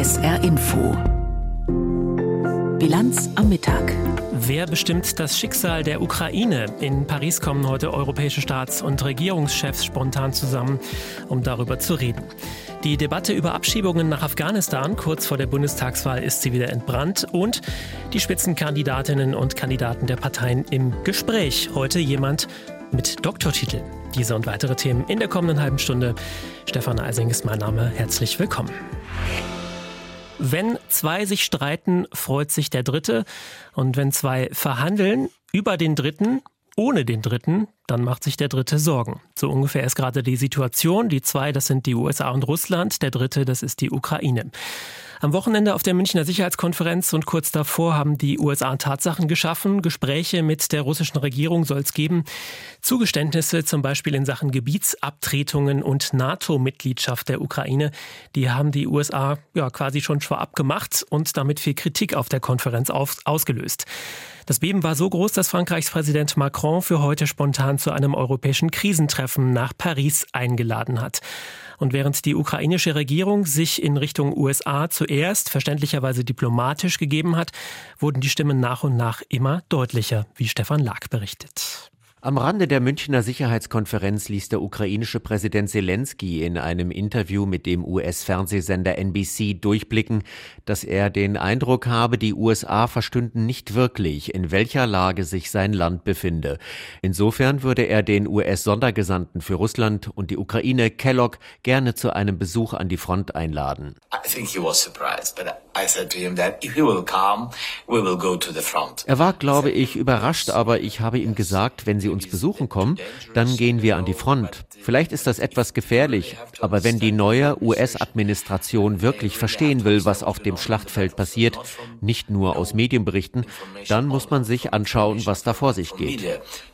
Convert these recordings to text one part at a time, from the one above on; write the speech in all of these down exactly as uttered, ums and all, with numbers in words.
S R Info. Bilanz am Mittag. Wer bestimmt das Schicksal der Ukraine? In Paris kommen heute europäische Staats- und Regierungschefs spontan zusammen, um darüber zu reden. Die Debatte über Abschiebungen nach Afghanistan kurz vor der Bundestagswahl ist sie wieder entbrannt. Und die Spitzenkandidatinnen und Kandidaten der Parteien im Gespräch. Heute jemand mit Doktortitel. Diese und weitere Themen in der kommenden halben Stunde. Stefan Eising ist mein Name. Herzlich willkommen. Wenn zwei sich streiten, freut sich der Dritte. Und wenn zwei verhandeln über den Dritten, ohne den Dritten, dann macht sich der Dritte Sorgen. So ungefähr ist gerade die Situation. Die zwei, das sind die U S A und Russland. Der Dritte, das ist die Ukraine. Am Wochenende auf der Münchner Sicherheitskonferenz und kurz davor haben die U S A Tatsachen geschaffen. Gespräche mit der russischen Regierung soll es geben. Zugeständnisse zum Beispiel in Sachen Gebietsabtretungen und NATO-Mitgliedschaft der Ukraine. Die haben die U S A ja quasi schon vorab gemacht und damit viel Kritik auf der Konferenz auf, ausgelöst. Das Beben war so groß, dass Frankreichs Präsident Macron für heute spontan zu einem europäischen Krisentreffen nach Paris eingeladen hat. Und während die ukrainische Regierung sich in Richtung U S A zuerst verständlicherweise diplomatisch gegeben hat, wurden die Stimmen nach und nach immer deutlicher, wie Stefan Laak berichtet. Am Rande der Münchner Sicherheitskonferenz ließ der ukrainische Präsident Selenskyj in einem Interview mit dem U S-Fernsehsender N B C durchblicken, dass er den Eindruck habe, die U S A verstünden nicht wirklich, in welcher Lage sich sein Land befinde. Insofern würde er den U S-Sondergesandten für Russland und die Ukraine, Kellogg, gerne zu einem Besuch an die Front einladen. Er war, glaube ich, überrascht, aber ich habe ihm gesagt, wenn Sie uns besuchen kommen, dann gehen wir an die Front. Vielleicht ist das etwas gefährlich, aber wenn die neue U S-Administration wirklich verstehen will, was auf dem Schlachtfeld passiert, nicht nur aus Medienberichten, dann muss man sich anschauen, was da vor sich geht.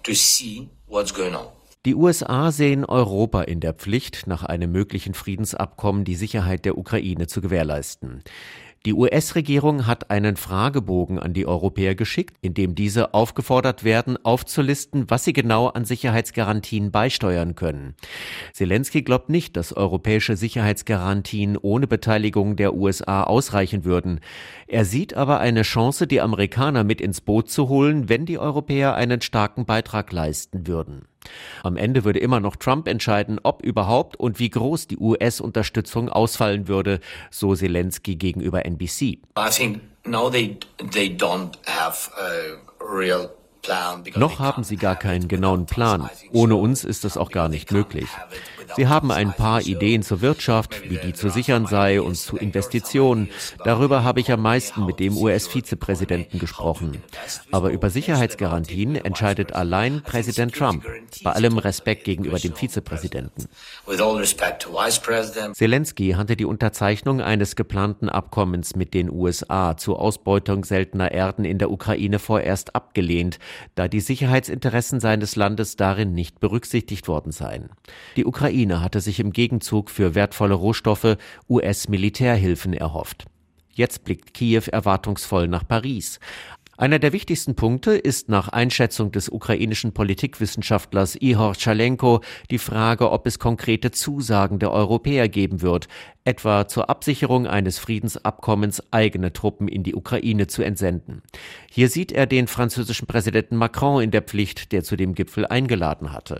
Die U S A sehen Europa in der Pflicht, nach einem möglichen Friedensabkommen die Sicherheit der Ukraine zu gewährleisten. Die U S-Regierung hat einen Fragebogen an die Europäer geschickt, in dem diese aufgefordert werden, aufzulisten, was sie genau an Sicherheitsgarantien beisteuern können. Selenskyj glaubt nicht, dass europäische Sicherheitsgarantien ohne Beteiligung der U S A ausreichen würden. Er sieht aber eine Chance, die Amerikaner mit ins Boot zu holen, wenn die Europäer einen starken Beitrag leisten würden. Am Ende würde immer noch Trump entscheiden, ob überhaupt und wie groß die U S-Unterstützung ausfallen würde, so Selenskyj gegenüber N B C. I think no, they, they don't have a real plan. Noch haben sie gar keinen genauen Plan. Ohne uns ist das auch gar nicht möglich. Sie haben ein paar Ideen zur Wirtschaft, wie die zu sichern sei und zu Investitionen. Darüber habe ich am meisten mit dem U S-Vizepräsidenten gesprochen. Aber über Sicherheitsgarantien entscheidet allein Präsident Trump, bei allem Respekt gegenüber dem Vizepräsidenten. Selenskyj hatte die Unterzeichnung eines geplanten Abkommens mit den U S A zur Ausbeutung seltener Erden in der Ukraine vorerst abgelehnt, da die Sicherheitsinteressen seines Landes darin nicht berücksichtigt worden seien. Die Ukraine hatte sich im Gegenzug für wertvolle Rohstoffe U S-Militärhilfen erhofft. Jetzt blickt Kiew erwartungsvoll nach Paris. Einer der wichtigsten Punkte ist nach Einschätzung des ukrainischen Politikwissenschaftlers Ihor Chalenko die Frage, ob es konkrete Zusagen der Europäer geben wird, etwa zur Absicherung eines Friedensabkommens eigene Truppen in die Ukraine zu entsenden. Hier sieht er den französischen Präsidenten Macron in der Pflicht, der zu dem Gipfel eingeladen hatte.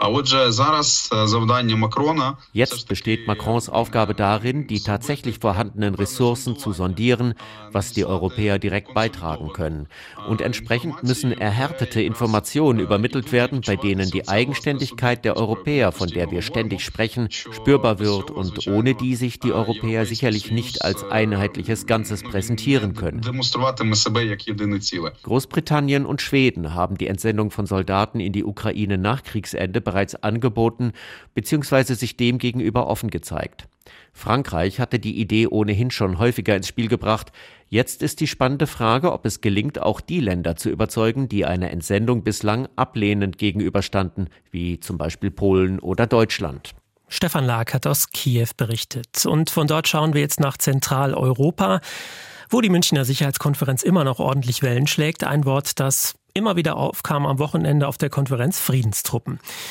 Jetzt besteht Macrons Aufgabe darin, die tatsächlich vorhandenen Ressourcen zu sondieren, was die Europäer direkt beitragen können. Und entsprechend müssen erhärtete Informationen übermittelt werden, bei denen die Eigenständigkeit der Europäer, von der wir ständig sprechen, spürbar wird und ohne die sich die Europäer sicherlich nicht als einheitliches Ganzes präsentieren können. Großbritannien und Schweden haben die Entsendung von Soldaten in die Ukraine nach Kriegsende bereits angeboten bzw. sich dem gegenüber offen gezeigt. Frankreich hatte die Idee ohnehin schon häufiger ins Spiel gebracht. Jetzt ist die spannende Frage, ob es gelingt, auch die Länder zu überzeugen, die einer Entsendung bislang ablehnend gegenüberstanden, wie zum Beispiel Polen oder Deutschland. Stefan Laak hat aus Kiew berichtet. Und von dort schauen wir jetzt nach Zentraleuropa, wo die Münchner Sicherheitskonferenz immer noch ordentlich Wellen schlägt. Ein Wort, das immer wieder aufkam am Wochenende auf der Konferenz: Friedenstruppen.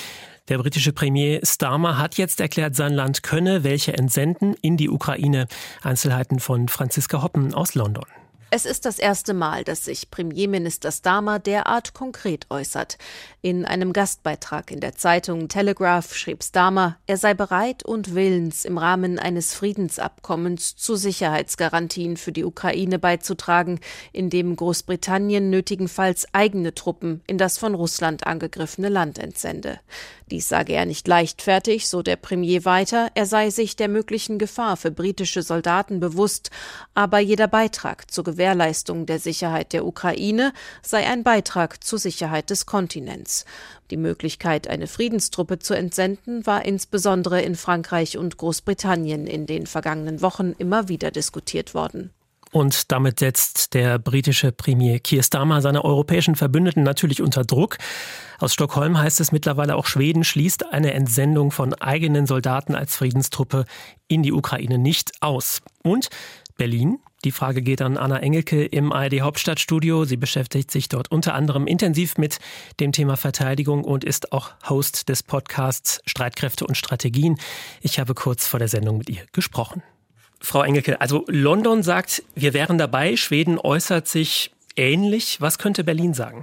Der britische Premier Starmer hat jetzt erklärt, sein Land könne welche entsenden in die Ukraine. Einzelheiten von Franziska Hoppen aus London. Es ist das erste Mal, dass sich Premierminister Starmer derart konkret äußert. In einem Gastbeitrag in der Zeitung Telegraph schrieb Starmer, er sei bereit und willens, im Rahmen eines Friedensabkommens zu Sicherheitsgarantien für die Ukraine beizutragen, indem Großbritannien nötigenfalls eigene Truppen in das von Russland angegriffene Land entsende. Dies sage er nicht leichtfertig, so der Premier weiter, er sei sich der möglichen Gefahr für britische Soldaten bewusst, aber jeder Beitrag zur Gewährleistung der Sicherheit der Ukraine sei ein Beitrag zur Sicherheit des Kontinents. Die Möglichkeit, eine Friedenstruppe zu entsenden, war insbesondere in Frankreich und Großbritannien in den vergangenen Wochen immer wieder diskutiert worden. Und damit setzt der britische Premier Keir Starmer seine europäischen Verbündeten natürlich unter Druck. Aus Stockholm heißt es mittlerweile, auch Schweden schließt eine Entsendung von eigenen Soldaten als Friedenstruppe in die Ukraine nicht aus. Und Berlin? Die Frage geht an Anna Engelke im A R D-Hauptstadtstudio. Sie beschäftigt sich dort unter anderem intensiv mit dem Thema Verteidigung und ist auch Host des Podcasts Streitkräfte und Strategien. Ich habe kurz vor der Sendung mit ihr gesprochen. Frau Engelke, also London sagt, wir wären dabei. Schweden äußert sich ähnlich. Was könnte Berlin sagen?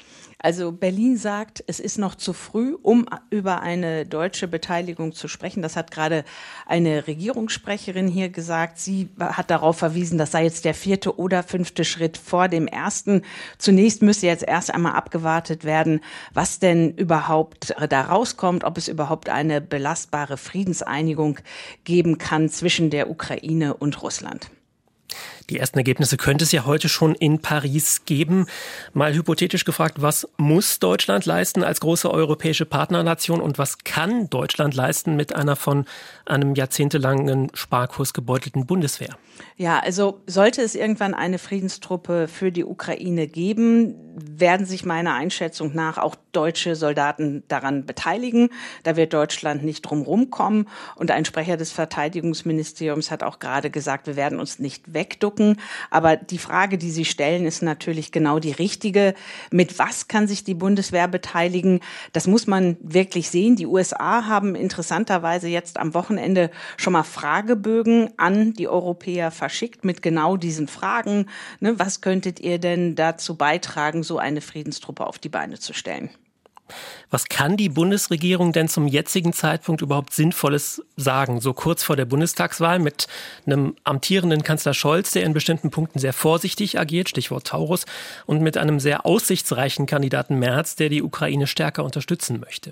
Also Berlin sagt, es ist noch zu früh, um über eine deutsche Beteiligung zu sprechen. Das hat gerade eine Regierungssprecherin hier gesagt. Sie hat darauf verwiesen, das sei jetzt der vierte oder fünfte Schritt vor dem ersten. Zunächst müsste jetzt erst einmal abgewartet werden, was denn überhaupt da rauskommt, ob es überhaupt eine belastbare Friedenseinigung geben kann zwischen der Ukraine und Russland. Die ersten Ergebnisse könnte es ja heute schon in Paris geben. Mal hypothetisch gefragt, was muss Deutschland leisten als große europäische Partnernation und was kann Deutschland leisten mit einer von einem jahrzehntelangen Sparkurs gebeutelten Bundeswehr? Ja, also sollte es irgendwann eine Friedenstruppe für die Ukraine geben, werden sich meiner Einschätzung nach auch deutsche Soldaten daran beteiligen. Da wird Deutschland nicht drum rumkommen. Und ein Sprecher des Verteidigungsministeriums hat auch gerade gesagt, wir werden uns nicht wegducken. Aber die Frage, die Sie stellen, ist natürlich genau die richtige. Mit was kann sich die Bundeswehr beteiligen? Das muss man wirklich sehen. Die U S A haben interessanterweise jetzt am Wochenende schon mal Fragebögen an die Europäer verschickt mit genau diesen Fragen. Ne, was könntet ihr denn dazu beitragen, so eine Friedenstruppe auf die Beine zu stellen? Was kann die Bundesregierung denn zum jetzigen Zeitpunkt überhaupt Sinnvolles sagen? So kurz vor der Bundestagswahl mit einem amtierenden Kanzler Scholz, der in bestimmten Punkten sehr vorsichtig agiert, Stichwort Taurus, und mit einem sehr aussichtsreichen Kandidaten Merz, der die Ukraine stärker unterstützen möchte.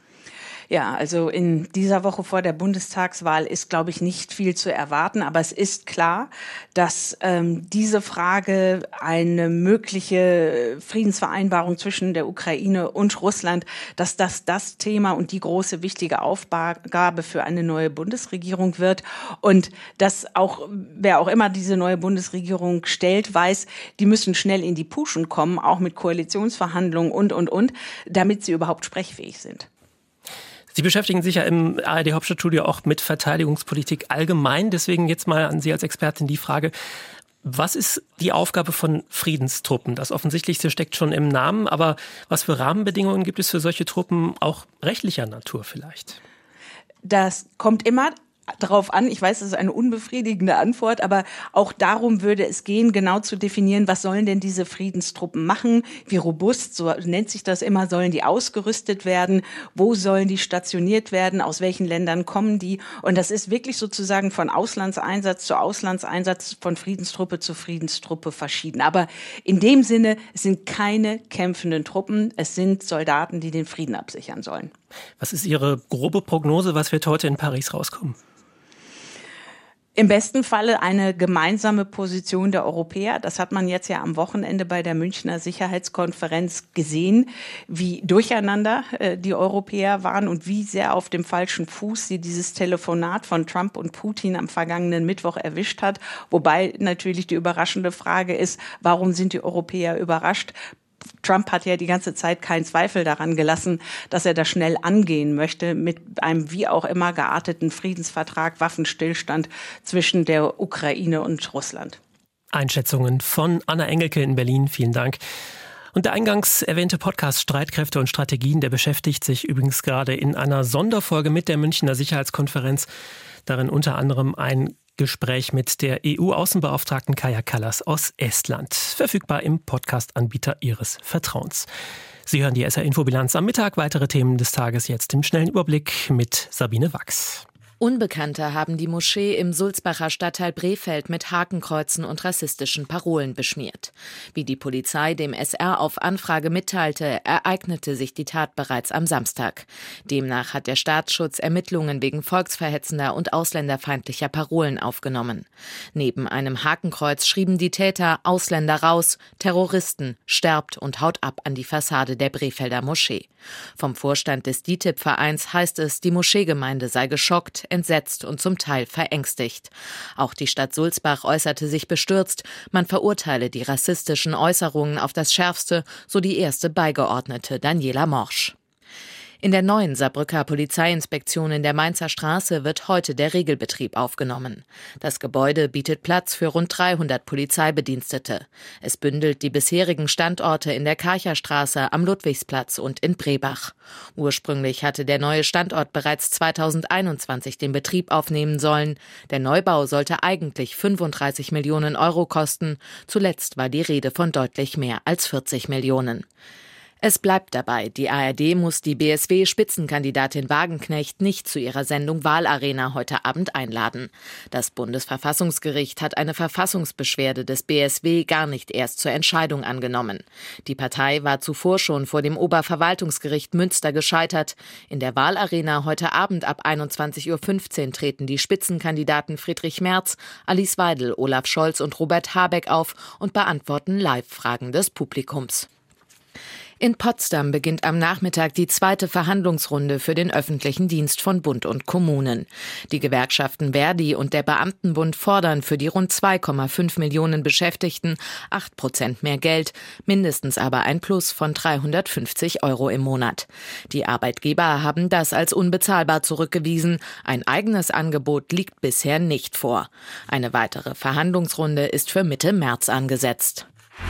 Ja, also in dieser Woche vor der Bundestagswahl ist, glaube ich, nicht viel zu erwarten. Aber es ist klar, dass ähm, diese Frage, eine mögliche Friedensvereinbarung zwischen der Ukraine und Russland, dass das das Thema und die große wichtige Aufgabe für eine neue Bundesregierung wird. Und dass auch, wer auch immer diese neue Bundesregierung stellt, weiß, die müssen schnell in die Puschen kommen, auch mit Koalitionsverhandlungen und, und, und, damit sie überhaupt sprechfähig sind. Sie beschäftigen sich ja im A R D-Hauptstadtstudio auch mit Verteidigungspolitik allgemein. Deswegen jetzt mal an Sie als Expertin die Frage, was ist die Aufgabe von Friedenstruppen? Das Offensichtlichste steckt schon im Namen, aber was für Rahmenbedingungen gibt es für solche Truppen, auch rechtlicher Natur vielleicht? Das kommt immer drauf an. Ich weiß, das ist eine unbefriedigende Antwort, aber auch darum würde es gehen, genau zu definieren, was sollen denn diese Friedenstruppen machen, wie robust, so nennt sich das immer, sollen die ausgerüstet werden, wo sollen die stationiert werden, aus welchen Ländern kommen die, und das ist wirklich sozusagen von Auslandseinsatz zu Auslandseinsatz, von Friedenstruppe zu Friedenstruppe verschieden. Aber in dem Sinne, es sind keine kämpfenden Truppen, es sind Soldaten, die den Frieden absichern sollen. Was ist Ihre grobe Prognose, was wird heute in Paris rauskommen? Im besten Falle eine gemeinsame Position der Europäer. Das hat man jetzt ja am Wochenende bei der Münchner Sicherheitskonferenz gesehen, wie durcheinander äh, die Europäer waren und wie sehr auf dem falschen Fuß sie dieses Telefonat von Trump und Putin am vergangenen Mittwoch erwischt hat. Wobei natürlich die überraschende Frage ist, warum sind die Europäer überrascht? Trump hat ja die ganze Zeit keinen Zweifel daran gelassen, dass er das schnell angehen möchte mit einem wie auch immer gearteten Friedensvertrag, Waffenstillstand zwischen der Ukraine und Russland. Einschätzungen von Anna Engelke in Berlin. Vielen Dank. Und der eingangs erwähnte Podcast Streitkräfte und Strategien, der beschäftigt sich übrigens gerade in einer Sonderfolge mit der Münchner Sicherheitskonferenz. Darin unter anderem ein Gespräch mit der E U-Außenbeauftragten Kaja Kallas aus Estland. Verfügbar im Podcast-Anbieter Ihres Vertrauens. Sie hören die S R-Infobilanz am Mittag. Weitere Themen des Tages jetzt im schnellen Überblick mit Sabine Wachs. Unbekannte haben die Moschee im Sulzbacher Stadtteil Brefeld mit Hakenkreuzen und rassistischen Parolen beschmiert. Wie die Polizei dem S R auf Anfrage mitteilte, ereignete sich die Tat bereits am Samstag. Demnach hat der Staatsschutz Ermittlungen wegen volksverhetzender und ausländerfeindlicher Parolen aufgenommen. Neben einem Hakenkreuz schrieben die Täter Ausländer raus, Terroristen, sterbt und haut ab an die Fassade der Brefelder Moschee. Vom Vorstand des D I T I B-Vereins heißt es, die Moscheegemeinde sei geschockt, entsetzt und zum Teil verängstigt. Auch die Stadt Sulzbach äußerte sich bestürzt. Man verurteile die rassistischen Äußerungen auf das Schärfste, so die erste Beigeordnete Daniela Morsch. In der neuen Saarbrücker Polizeiinspektion in der Mainzer Straße wird heute der Regelbetrieb aufgenommen. Das Gebäude bietet Platz für rund dreihundert Polizeibedienstete. Es bündelt die bisherigen Standorte in der Karcherstraße, am Ludwigsplatz und in Brebach. Ursprünglich hatte der neue Standort bereits zweitausendeinundzwanzig den Betrieb aufnehmen sollen. Der Neubau sollte eigentlich fünfunddreißig Millionen Euro kosten. Zuletzt war die Rede von deutlich mehr als vierzig Millionen. Es bleibt dabei, die A R D muss die B S W-Spitzenkandidatin Wagenknecht nicht zu ihrer Sendung Wahlarena heute Abend einladen. Das Bundesverfassungsgericht hat eine Verfassungsbeschwerde des B S W gar nicht erst zur Entscheidung angenommen. Die Partei war zuvor schon vor dem Oberverwaltungsgericht Münster gescheitert. In der Wahlarena heute Abend ab einundzwanzig Uhr fünfzehn treten die Spitzenkandidaten Friedrich Merz, Alice Weidel, Olaf Scholz und Robert Habeck auf und beantworten Live-Fragen des Publikums. In Potsdam beginnt am Nachmittag die zweite Verhandlungsrunde für den öffentlichen Dienst von Bund und Kommunen. Die Gewerkschaften Verdi und der Beamtenbund fordern für die rund zwei Komma fünf Millionen Beschäftigten acht Prozent mehr Geld, mindestens aber ein Plus von dreihundertfünfzig Euro im Monat. Die Arbeitgeber haben das als unbezahlbar zurückgewiesen. Ein eigenes Angebot liegt bisher nicht vor. Eine weitere Verhandlungsrunde ist für Mitte März angesetzt.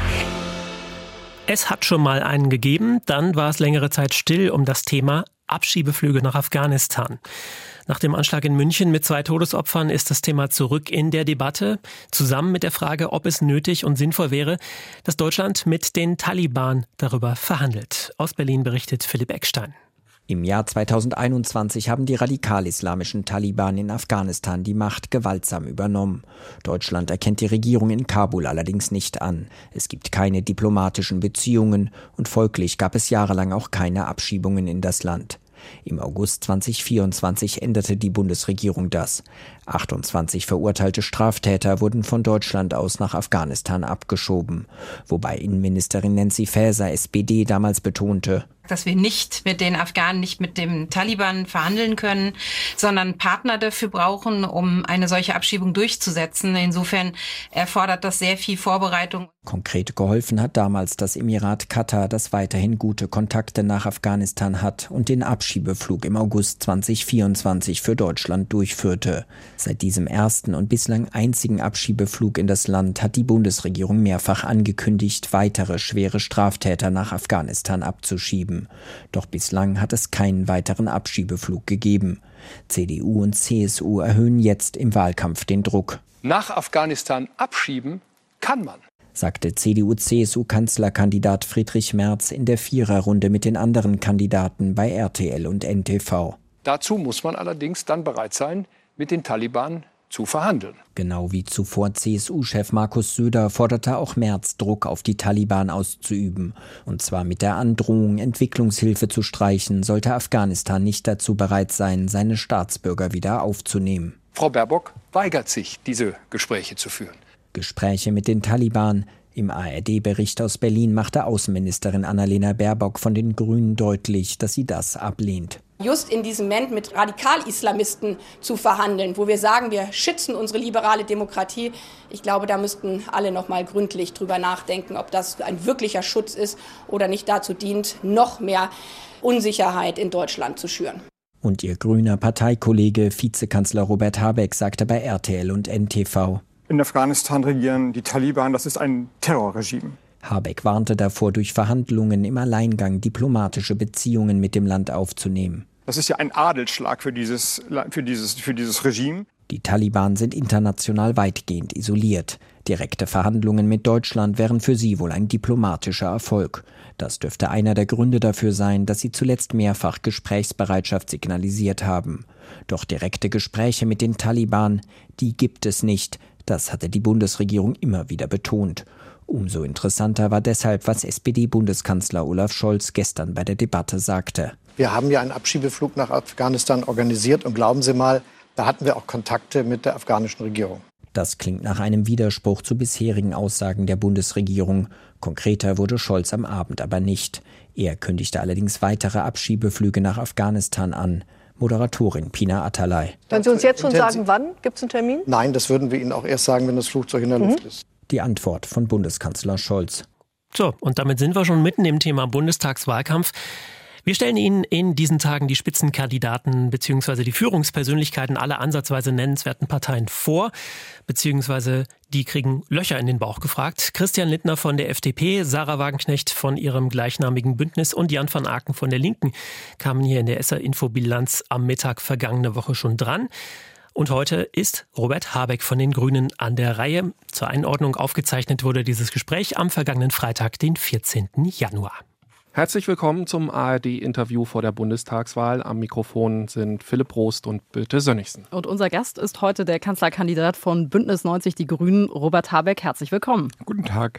Es hat schon mal einen gegeben, dann war es längere Zeit still um das Thema Abschiebeflüge nach Afghanistan. Nach dem Anschlag in München mit zwei Todesopfern ist das Thema zurück in der Debatte, zusammen mit der Frage, ob es nötig und sinnvoll wäre, dass Deutschland mit den Taliban darüber verhandelt. Aus Berlin berichtet Philipp Eckstein. Im Jahr zweitausendeinundzwanzig haben die radikal-islamischen Taliban in Afghanistan die Macht gewaltsam übernommen. Deutschland erkennt die Regierung in Kabul allerdings nicht an. Es gibt keine diplomatischen Beziehungen und folglich gab es jahrelang auch keine Abschiebungen in das Land. Im August zweitausendvierundzwanzig änderte die Bundesregierung das. achtundzwanzig verurteilte Straftäter wurden von Deutschland aus nach Afghanistan abgeschoben. Wobei Innenministerin Nancy Faeser, S P D, damals betonte, dass wir nicht mit den Afghanen, nicht mit dem Taliban verhandeln können, sondern Partner dafür brauchen, um eine solche Abschiebung durchzusetzen. Insofern erfordert das sehr viel Vorbereitung. Konkret geholfen hat damals das Emirat Katar, das weiterhin gute Kontakte nach Afghanistan hat und den Abschiebeflug im August zweitausendvierundzwanzig für Deutschland durchführte. Seit diesem ersten und bislang einzigen Abschiebeflug in das Land hat die Bundesregierung mehrfach angekündigt, weitere schwere Straftäter nach Afghanistan abzuschieben. Doch bislang hat es keinen weiteren Abschiebeflug gegeben. C D U und C S U erhöhen jetzt im Wahlkampf den Druck. Nach Afghanistan abschieben kann man, sagte C D U-C S U-Kanzlerkandidat Friedrich Merz in der Viererrunde mit den anderen Kandidaten bei R T L und N T V. Dazu muss man allerdings dann bereit sein, mit den Taliban zu verhandeln. Genau wie zuvor C S U-Chef Markus Söder forderte auch Merz, Druck auf die Taliban auszuüben. Und zwar mit der Androhung, Entwicklungshilfe zu streichen, sollte Afghanistan nicht dazu bereit sein, seine Staatsbürger wieder aufzunehmen. Frau Baerbock weigert sich, diese Gespräche zu führen. Gespräche mit den Taliban. Im A R D-Bericht aus Berlin machte Außenministerin Annalena Baerbock von den Grünen deutlich, dass sie das ablehnt. Just in diesem Moment mit Radikal-Islamisten zu verhandeln, wo wir sagen, wir schützen unsere liberale Demokratie. Ich glaube, da müssten alle noch mal gründlich drüber nachdenken, ob das ein wirklicher Schutz ist oder nicht dazu dient, noch mehr Unsicherheit in Deutschland zu schüren. Und ihr grüner Parteikollege, Vizekanzler Robert Habeck, sagte bei R T L und N T V: In Afghanistan regieren die Taliban, das ist ein Terrorregime. Habeck warnte davor, durch Verhandlungen im Alleingang diplomatische Beziehungen mit dem Land aufzunehmen. Das ist ja ein Adelsschlag für dieses, für dieses, für dieses Regime. Die Taliban sind international weitgehend isoliert. Direkte Verhandlungen mit Deutschland wären für sie wohl ein diplomatischer Erfolg. Das dürfte einer der Gründe dafür sein, dass sie zuletzt mehrfach Gesprächsbereitschaft signalisiert haben. Doch direkte Gespräche mit den Taliban, die gibt es nicht. Das hatte die Bundesregierung immer wieder betont. Umso interessanter war deshalb, was S P D-Bundeskanzler Olaf Scholz gestern bei der Debatte sagte. Wir haben ja einen Abschiebeflug nach Afghanistan organisiert und glauben Sie mal, da hatten wir auch Kontakte mit der afghanischen Regierung. Das klingt nach einem Widerspruch zu bisherigen Aussagen der Bundesregierung. Konkreter wurde Scholz am Abend aber nicht. Er kündigte allerdings weitere Abschiebeflüge nach Afghanistan an. Moderatorin Pina Atalay. Können Sie uns jetzt schon sagen, wann? Gibt es einen Termin? Nein, das würden wir Ihnen auch erst sagen, wenn das Flugzeug in der mhm. Luft ist. Die Antwort von Bundeskanzler Scholz. So, und damit sind wir schon mitten im Thema Bundestagswahlkampf. Wir stellen Ihnen in diesen Tagen die Spitzenkandidaten bzw. die Führungspersönlichkeiten aller ansatzweise nennenswerten Parteien vor, beziehungsweise die kriegen Löcher in den Bauch gefragt. Christian Lindner von der F D P, Sarah Wagenknecht von ihrem gleichnamigen Bündnis und Jan van Aken von der Linken kamen hier in der S R-Info-Bilanz am Mittag vergangene Woche schon dran. Und heute ist Robert Habeck von den Grünen an der Reihe. Zur Einordnung aufgezeichnet wurde dieses Gespräch am vergangenen Freitag, den vierzehnten Januar. Herzlich willkommen zum A R D-Interview vor der Bundestagswahl. Am Mikrofon sind Philipp Rost und Birte Sönnigsen. Und unser Gast ist heute der Kanzlerkandidat von Bündnis neunzig Die Grünen, Robert Habeck. Herzlich willkommen. Guten Tag.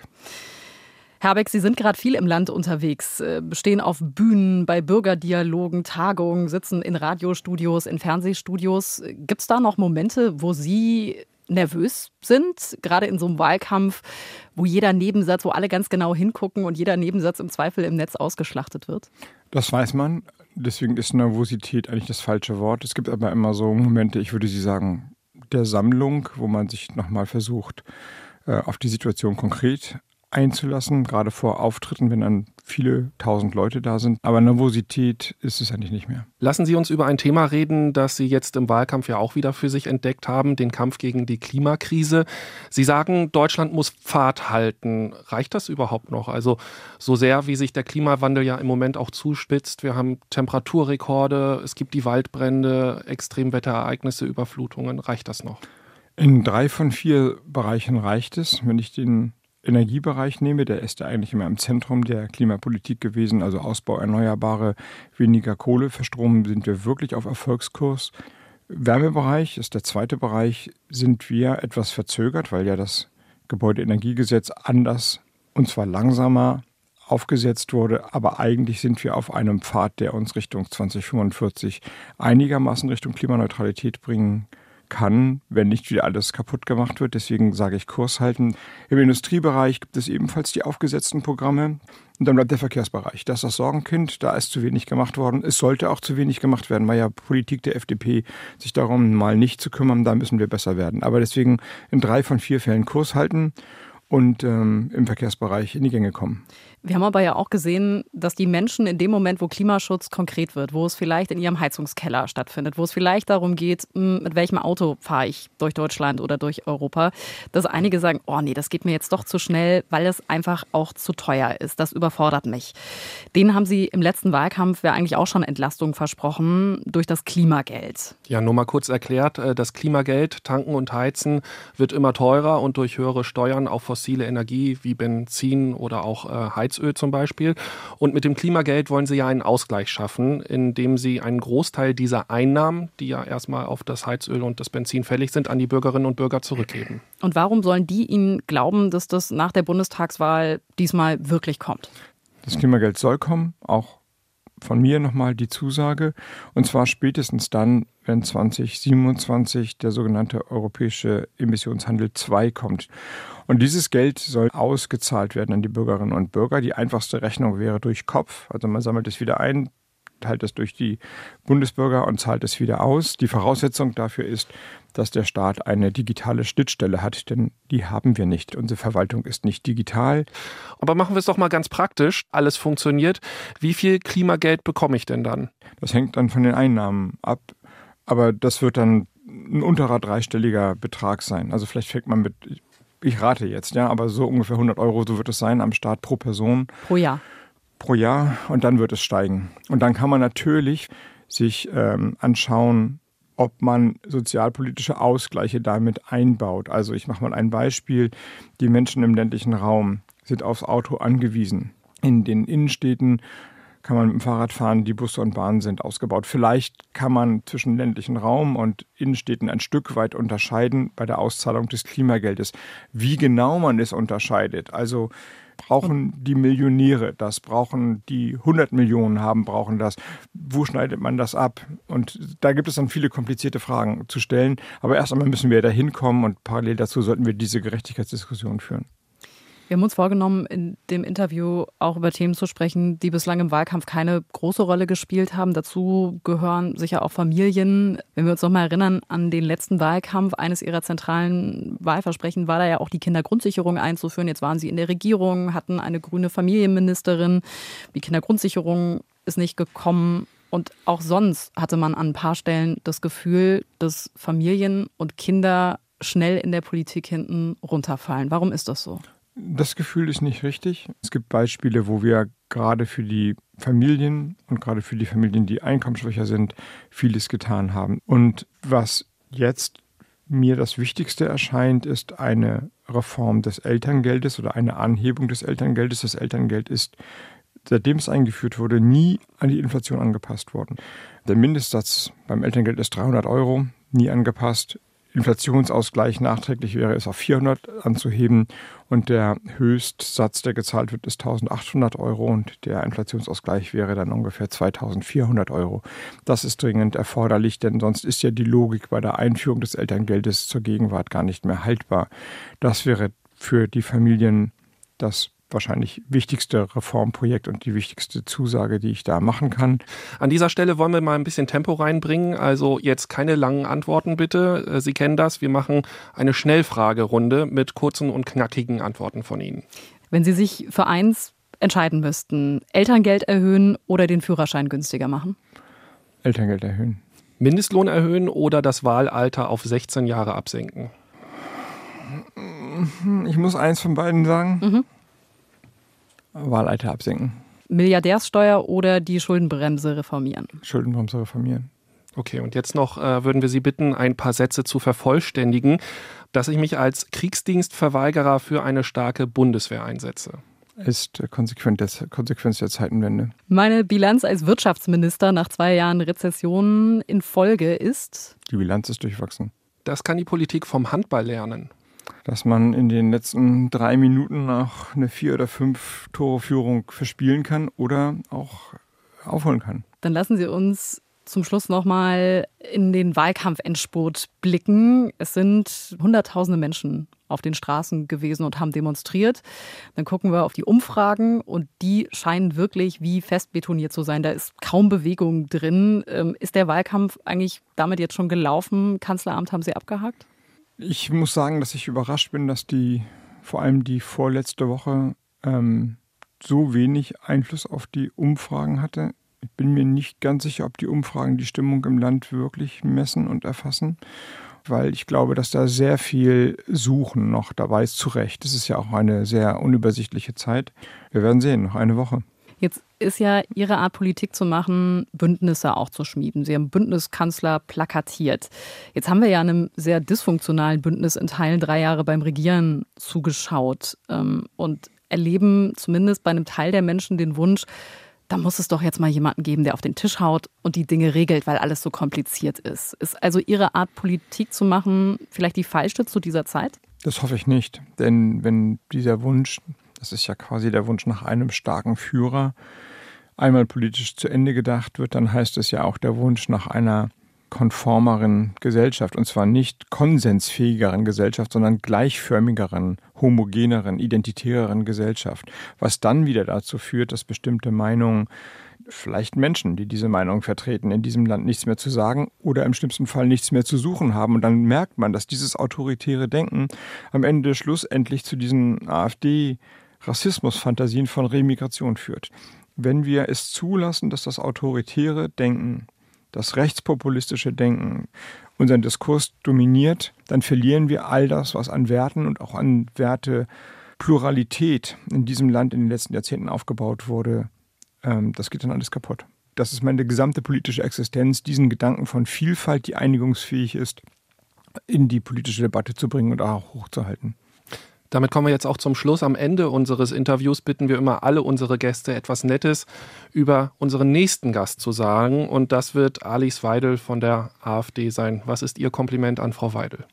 Herr Habeck, Sie sind gerade viel im Land unterwegs, stehen auf Bühnen, bei Bürgerdialogen, Tagungen, sitzen in Radiostudios, in Fernsehstudios. Gibt es da noch Momente, wo Sie nervös sind, gerade in so einem Wahlkampf, wo jeder Nebensatz, wo alle ganz genau hingucken und jeder Nebensatz im Zweifel im Netz ausgeschlachtet wird? Das weiß man. Deswegen ist Nervosität eigentlich das falsche Wort. Es gibt aber immer so Momente, ich würde Sie sagen, der Sammlung, wo man sich nochmal versucht, auf die Situation konkret einzulassen, gerade vor Auftritten, wenn dann viele tausend Leute da sind. Aber Nervosität ist es eigentlich nicht mehr. Lassen Sie uns über ein Thema reden, das Sie jetzt im Wahlkampf ja auch wieder für sich entdeckt haben, den Kampf gegen die Klimakrise. Sie sagen, Deutschland muss Pfad halten. Reicht das überhaupt noch? Also so sehr, wie sich der Klimawandel ja im Moment auch zuspitzt. Wir haben Temperaturrekorde, es gibt die Waldbrände, Extremwetterereignisse, Überflutungen. Reicht das noch? In drei von vier Bereichen reicht es. Wenn ich den Energiebereich nehme, der ist ja eigentlich immer im Zentrum der Klimapolitik gewesen, also Ausbau Erneuerbare, weniger Kohle verstromen, sind wir wirklich auf Erfolgskurs. Wärmebereich ist der zweite Bereich, sind wir etwas verzögert, weil ja das Gebäudeenergiegesetz anders und zwar langsamer aufgesetzt wurde, aber eigentlich sind wir auf einem Pfad, der uns Richtung zwanzig fünfundvierzig einigermaßen Richtung Klimaneutralität bringen kann, wenn nicht wieder alles kaputt gemacht wird. Deswegen sage ich Kurs halten. Im Industriebereich gibt es ebenfalls die aufgesetzten Programme. Und dann bleibt der Verkehrsbereich. Das ist das Sorgenkind. Da ist zu wenig gemacht worden. Es sollte auch zu wenig gemacht werden, weil ja Politik der F D P sich darum mal nicht zu kümmern. Da müssen wir besser werden. Aber deswegen in drei von vier Fällen Kurs halten und ähm, im Verkehrsbereich in die Gänge kommen. Wir haben aber ja auch gesehen, dass die Menschen in dem Moment, wo Klimaschutz konkret wird, wo es vielleicht in ihrem Heizungskeller stattfindet, wo es vielleicht darum geht, mit welchem Auto fahre ich durch Deutschland oder durch Europa, dass einige sagen, oh nee, das geht mir jetzt doch zu schnell, weil es einfach auch zu teuer ist. Das überfordert mich. Denen haben Sie im letzten Wahlkampf ja eigentlich auch schon Entlastung versprochen durch das Klimageld. Ja, nur mal kurz erklärt, das Klimageld, Tanken und Heizen, wird immer teurer und durch höhere Steuern auf fossile Energie wie Benzin oder auch Heizöl zum Beispiel. Und mit dem Klimageld wollen Sie ja einen Ausgleich schaffen, indem Sie einen Großteil dieser Einnahmen, die ja erstmal auf das Heizöl und das Benzin fällig sind, an die Bürgerinnen und Bürger zurückgeben. Und warum sollen die Ihnen glauben, dass das nach der Bundestagswahl diesmal wirklich kommt? Das Klimageld soll kommen, auch von mir nochmal die Zusage. Und zwar spätestens dann, wenn zwanzig siebenundzwanzig der sogenannte Europäische Emissionshandel zwei kommt. Und dieses Geld soll ausgezahlt werden an die Bürgerinnen und Bürger. Die einfachste Rechnung wäre durch Kopf. Also man sammelt es wieder ein, teilt es durch die Bundesbürger und zahlt es wieder aus. Die Voraussetzung dafür ist, dass der Staat eine digitale Schnittstelle hat, denn die haben wir nicht. Unsere Verwaltung ist nicht digital. Aber machen wir es doch mal ganz praktisch. Alles funktioniert. Wie viel Klimageld bekomme ich denn dann? Das hängt dann von den Einnahmen ab. Aber das wird dann ein unterer dreistelliger Betrag sein. Also vielleicht fängt man mit ich rate jetzt, ja, aber so ungefähr hundert Euro, so wird es sein am Start pro Person. Pro Jahr. Pro Jahr und dann wird es steigen. Und dann kann man natürlich sich ähm, anschauen, ob man sozialpolitische Ausgleiche damit einbaut. Also ich mache mal ein Beispiel. Die Menschen im ländlichen Raum sind aufs Auto angewiesen. In den Innenstädten kann man mit dem Fahrrad fahren, die Busse und Bahnen sind ausgebaut. Vielleicht kann man zwischen ländlichen Raum und Innenstädten ein Stück weit unterscheiden bei der Auszahlung des Klimageldes. Wie genau man es unterscheidet, also brauchen die Millionäre das, brauchen die hundert Millionen haben, brauchen das. Wo schneidet man das ab? Und da gibt es dann viele komplizierte Fragen zu stellen. Aber erst einmal müssen wir da hinkommen und parallel dazu sollten wir diese Gerechtigkeitsdiskussion führen. Wir haben uns vorgenommen, in dem Interview auch über Themen zu sprechen, die bislang im Wahlkampf keine große Rolle gespielt haben. Dazu gehören sicher auch Familien. Wenn wir uns noch mal erinnern an den letzten Wahlkampf, eines ihrer zentralen Wahlversprechen war da ja auch die Kindergrundsicherung einzuführen. Jetzt waren sie in der Regierung, hatten eine grüne Familienministerin. Die Kindergrundsicherung ist nicht gekommen. Und auch sonst hatte man an ein paar Stellen das Gefühl, dass Familien und Kinder schnell in der Politik hinten runterfallen. Warum ist das so? Das Gefühl ist nicht richtig. Es gibt Beispiele, wo wir gerade für die Familien und gerade für die Familien, die einkommensschwächer sind, vieles getan haben. Und was jetzt mir das Wichtigste erscheint, ist eine Reform des Elterngeldes oder eine Anhebung des Elterngeldes. Das Elterngeld ist, seitdem es eingeführt wurde, nie an die Inflation angepasst worden. Der Mindestsatz beim Elterngeld ist dreihundert Euro, nie angepasst. Inflationsausgleich nachträglich wäre es auf vierhundert anzuheben und der Höchstsatz, der gezahlt wird, ist eintausendachthundert Euro und der Inflationsausgleich wäre dann ungefähr zweitausendvierhundert Euro. Das ist dringend erforderlich, denn sonst ist ja die Logik bei der Einführung des Elterngeldes zur Gegenwart gar nicht mehr haltbar. Das wäre für die Familien das wahrscheinlich wichtigste Reformprojekt und die wichtigste Zusage, die ich da machen kann. An dieser Stelle wollen wir mal ein bisschen Tempo reinbringen. Also jetzt keine langen Antworten bitte. Sie kennen das. Wir machen eine Schnellfragerunde mit kurzen und knackigen Antworten von Ihnen. Wenn Sie sich für eins entscheiden müssten, Elterngeld erhöhen oder den Führerschein günstiger machen? Elterngeld erhöhen. Mindestlohn erhöhen oder das Wahlalter auf sechzehn Jahre absenken? Ich muss eins von beiden sagen. Mhm. Wahlalter absenken. Milliardärssteuer oder die Schuldenbremse reformieren? Schuldenbremse reformieren. Okay, und jetzt noch äh, würden wir Sie bitten, ein paar Sätze zu vervollständigen, dass ich mich als Kriegsdienstverweigerer für eine starke Bundeswehr einsetze. Ist Konsequenz, Konsequenz der Zeitenwende. Meine Bilanz als Wirtschaftsminister nach zwei Jahren Rezession in Folge ist? Die Bilanz ist durchwachsen. Das kann die Politik vom Handball lernen. Dass man in den letzten drei Minuten noch eine vier oder fünf Tore Führung verspielen kann oder auch aufholen kann. Dann lassen Sie uns zum Schluss nochmal in den Wahlkampfendspurt blicken. Es sind hunderttausende Menschen auf den Straßen gewesen und haben demonstriert. Dann gucken wir auf die Umfragen und die scheinen wirklich wie fest betoniert zu sein. Da ist kaum Bewegung drin. Ist der Wahlkampf eigentlich damit jetzt schon gelaufen? Kanzleramt haben Sie abgehakt? Ich muss sagen, dass ich überrascht bin, dass die, vor allem die vorletzte Woche, ähm, so wenig Einfluss auf die Umfragen hatte. Ich bin mir nicht ganz sicher, ob die Umfragen die Stimmung im Land wirklich messen und erfassen, weil ich glaube, dass da sehr viel Suchen noch dabei ist, zu Recht. Es ist ja auch eine sehr unübersichtliche Zeit. Wir werden sehen, noch eine Woche. Jetzt ist ja Ihre Art, Politik zu machen, Bündnisse auch zu schmieden. Sie haben Bündniskanzler plakatiert. Jetzt haben wir ja einem sehr dysfunktionalen Bündnis in Teilen drei Jahre beim Regieren zugeschaut und erleben zumindest bei einem Teil der Menschen den Wunsch, da muss es doch jetzt mal jemanden geben, der auf den Tisch haut und die Dinge regelt, weil alles so kompliziert ist. Ist also Ihre Art, Politik zu machen, vielleicht die falsche zu dieser Zeit? Das hoffe ich nicht, denn wenn dieser Wunsch, das ist ja quasi der Wunsch nach einem starken Führer, einmal politisch zu Ende gedacht wird, dann heißt es ja auch der Wunsch nach einer konformeren Gesellschaft. Und zwar nicht konsensfähigeren Gesellschaft, sondern gleichförmigeren, homogeneren, identitäreren Gesellschaft. Was dann wieder dazu führt, dass bestimmte Meinungen, vielleicht Menschen, die diese Meinung vertreten, in diesem Land nichts mehr zu sagen oder im schlimmsten Fall nichts mehr zu suchen haben. Und dann merkt man, dass dieses autoritäre Denken am Ende schlussendlich zu diesen AfD-Rassismus-Fantasien von Remigration führt. Wenn wir es zulassen, dass das autoritäre Denken, das rechtspopulistische Denken unseren Diskurs dominiert, dann verlieren wir all das, was an Werten und auch an Wertepluralität in diesem Land in den letzten Jahrzehnten aufgebaut wurde. Das geht dann alles kaputt. Das ist meine gesamte politische Existenz, diesen Gedanken von Vielfalt, die einigungsfähig ist, in die politische Debatte zu bringen und auch hochzuhalten. Damit kommen wir jetzt auch zum Schluss. Am Ende unseres Interviews bitten wir immer alle unsere Gäste, etwas Nettes über unseren nächsten Gast zu sagen. Und das wird Alice Weidel von der AfD sein. Was ist Ihr Kompliment an Frau Weidel?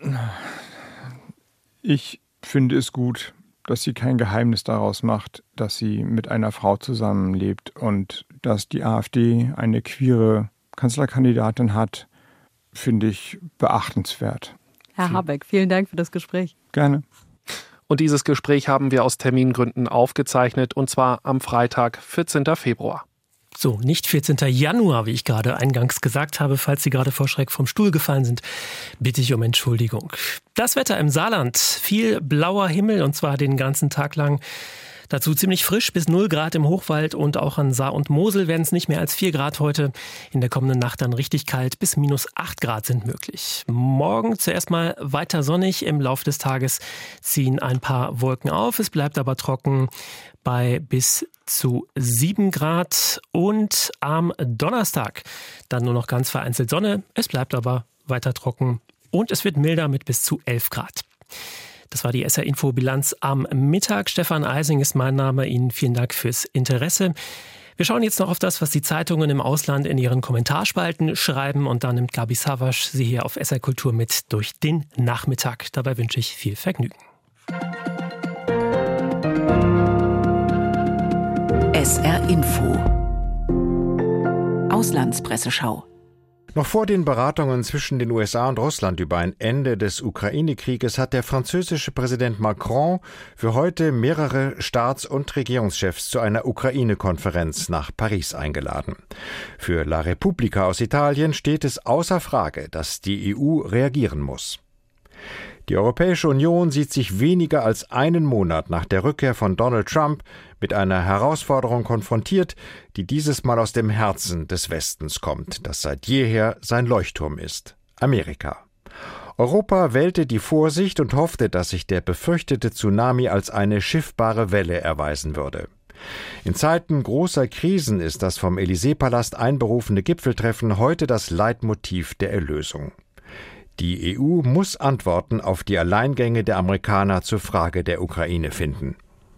Ich finde es gut, dass sie kein Geheimnis daraus macht, dass sie mit einer Frau zusammenlebt und dass die AfD eine queere Kanzlerkandidatin hat, finde ich beachtenswert. Herr Habeck, vielen Dank für das Gespräch. Gerne. Und dieses Gespräch haben wir aus Termingründen aufgezeichnet, und zwar am Freitag, vierzehnten Februar. So, nicht vierzehnten Januar, wie ich gerade eingangs gesagt habe. Falls Sie gerade vor Schreck vom Stuhl gefallen sind, bitte ich um Entschuldigung. Das Wetter im Saarland, viel blauer Himmel und zwar den ganzen Tag lang. Dazu ziemlich frisch, bis null Grad im Hochwald und auch an Saar und Mosel werden es nicht mehr als vier Grad heute. In der kommenden Nacht dann richtig kalt, bis minus acht Grad sind möglich. Morgen zuerst mal weiter sonnig, im Laufe des Tages ziehen ein paar Wolken auf. Es bleibt aber trocken bei bis zu sieben Grad und am Donnerstag dann nur noch ganz vereinzelt Sonne. Es bleibt aber weiter trocken und es wird milder mit bis zu elf Grad. Das war die S R-Info-Bilanz am Mittag. Stefan Eising ist mein Name. Ihnen vielen Dank fürs Interesse. Wir schauen jetzt noch auf das, was die Zeitungen im Ausland in ihren Kommentarspalten schreiben. Und dann nimmt Gabi Savasch Sie hier auf S R Kultur mit durch den Nachmittag. Dabei wünsche ich viel Vergnügen. S R-Info. Auslandspresseschau. Noch vor den Beratungen zwischen den U S A und Russland über ein Ende des Ukraine-Krieges hat der französische Präsident Macron für heute mehrere Staats- und Regierungschefs zu einer Ukraine-Konferenz nach Paris eingeladen. Für La Repubblica aus Italien steht es außer Frage, dass die E U reagieren muss. Die Europäische Union sieht sich weniger als einen Monat nach der Rückkehr von Donald Trump mit einer Herausforderung konfrontiert, die dieses Mal aus dem Herzen des Westens kommt, das seit jeher sein Leuchtturm ist: Amerika. Europa wählte die Vorsicht und hoffte, dass sich der befürchtete Tsunami als eine schiffbare Welle erweisen würde. In Zeiten großer Krisen ist das vom Élysée-Palast einberufene Gipfeltreffen heute das Leitmotiv der Erlösung. Die E U muss Antworten auf die Alleingänge der Amerikaner zur Frage der Ukraine finden.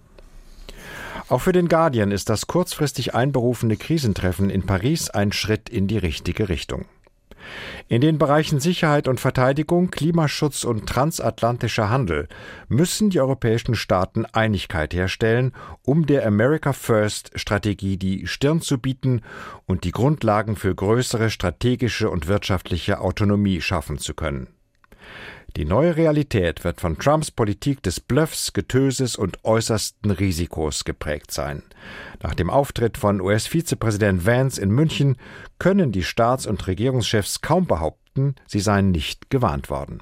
Auch für den Guardian ist das kurzfristig einberufene Krisentreffen in Paris ein Schritt in die richtige Richtung. In den Bereichen Sicherheit und Verteidigung, Klimaschutz und transatlantischer Handel müssen die europäischen Staaten Einigkeit herstellen, um der America First-Strategie die Stirn zu bieten und die Grundlagen für größere strategische und wirtschaftliche Autonomie schaffen zu können. Die neue Realität wird von Trumps Politik des Bluffs, Getöses und äußersten Risikos geprägt sein. Nach dem Auftritt von U S-Vizepräsident Vance in München können die Staats- und Regierungschefs kaum behaupten, sie seien nicht gewarnt worden.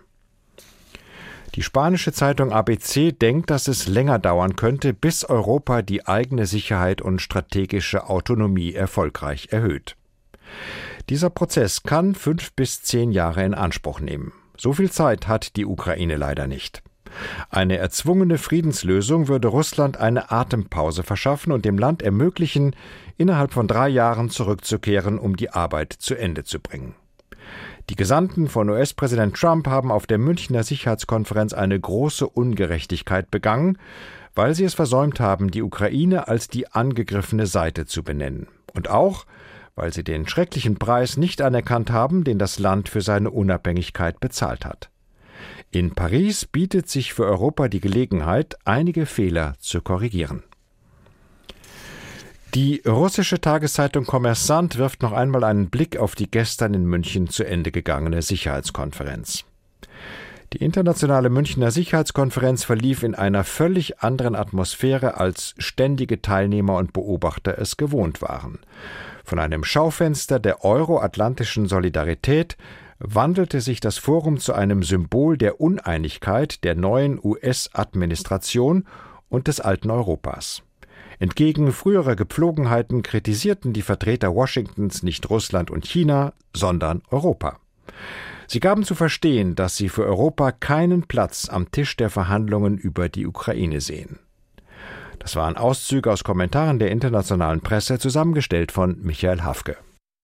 Die spanische Zeitung A B C denkt, dass es länger dauern könnte, bis Europa die eigene Sicherheit und strategische Autonomie erfolgreich erhöht. Dieser Prozess kann fünf bis zehn Jahre in Anspruch nehmen. So viel Zeit hat die Ukraine leider nicht. Eine erzwungene Friedenslösung würde Russland eine Atempause verschaffen und dem Land ermöglichen, innerhalb von drei Jahren zurückzukehren, um die Arbeit zu Ende zu bringen. Die Gesandten von U S-Präsident Trump haben auf der Münchner Sicherheitskonferenz eine große Ungerechtigkeit begangen, weil sie es versäumt haben, die Ukraine als die angegriffene Seite zu benennen. Und auch, weil sie den schrecklichen Preis nicht anerkannt haben, den das Land für seine Unabhängigkeit bezahlt hat. In Paris bietet sich für Europa die Gelegenheit, einige Fehler zu korrigieren. Die russische Tageszeitung Kommersant wirft noch einmal einen Blick auf die gestern in München zu Ende gegangene Sicherheitskonferenz. Die internationale Münchner Sicherheitskonferenz verlief in einer völlig anderen Atmosphäre, als ständige Teilnehmer und Beobachter es gewohnt waren. Von einem Schaufenster der euro-atlantischen Solidarität wandelte sich das Forum zu einem Symbol der Uneinigkeit der neuen U S-Administration und des alten Europas. Entgegen früherer Gepflogenheiten kritisierten die Vertreter Washingtons nicht Russland und China, sondern Europa. Sie gaben zu verstehen, dass sie für Europa keinen Platz am Tisch der Verhandlungen über die Ukraine sehen. Das waren Auszüge aus Kommentaren der internationalen Presse, zusammengestellt von Michael Hafke.